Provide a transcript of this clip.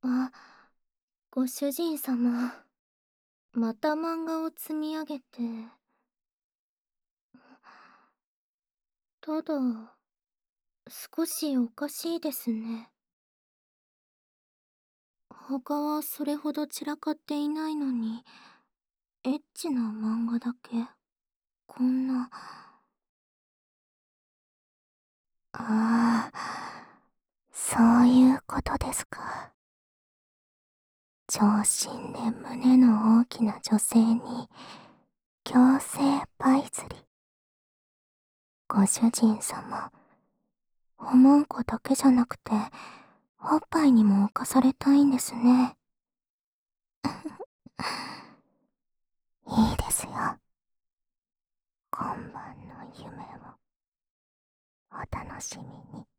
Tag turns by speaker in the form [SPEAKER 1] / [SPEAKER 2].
[SPEAKER 1] あ、ご主人様、また漫画を積み上げて。ただ、少しおかしいですね。他はそれほど散らかっていないのに、エッチな漫画だけ、こんな。ああ、そういうことですか。長身で胸の大きな女性に、強制パイ釣り。ご主人様、おもんこだけじゃなくて、おっぱいにも侵されたいんですね。いいですよ。今晩の夢をお楽しみに。